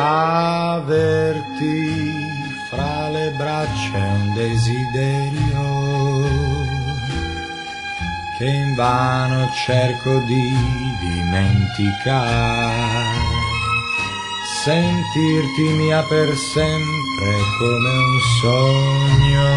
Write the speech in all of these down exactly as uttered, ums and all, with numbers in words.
Averti fra le braccia è un desiderio che invano cerco di dimenticare. Sentirti mia per sempre come un sogno,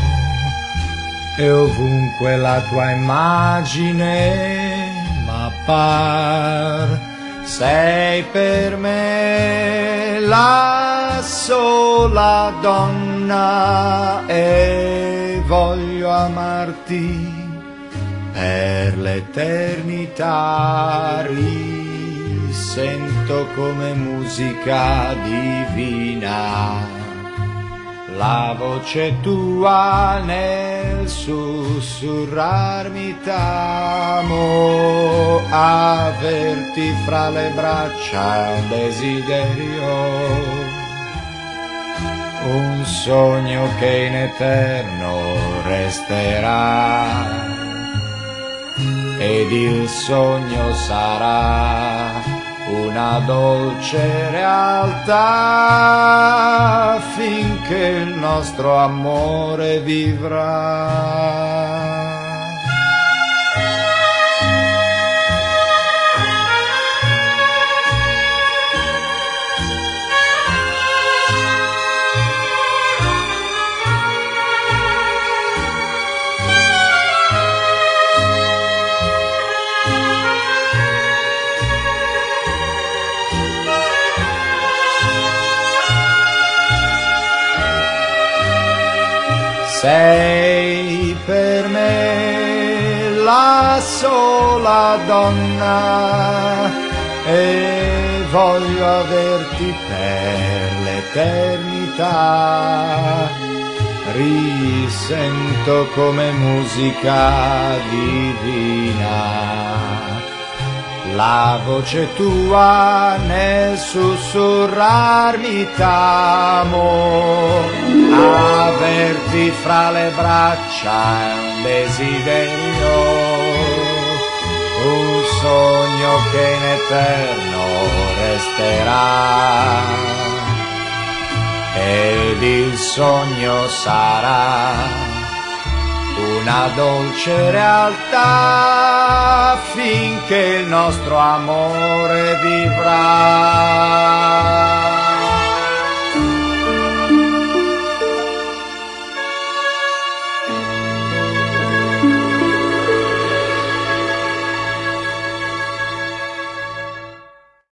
e ovunque la tua immagine m'appar. Sei per me la sola donna e voglio amarti per l'eternità. Risento come musica divina la voce tua nel sussurrarmi t'amo. Averti fra le braccia è un desiderio, un sogno che in eterno resterà, ed il sogno sarà una dolce realtà finché il nostro amore vivrà. Sei per me la sola donna e voglio averti per l'eternità. Risento come musica divina la voce tua nel sussurrarmi t'amo. Averti fra le braccia è un desiderio, un sogno che in eterno resterà, ed il sogno sarà una dolce realtà finché il nostro amore vivrà.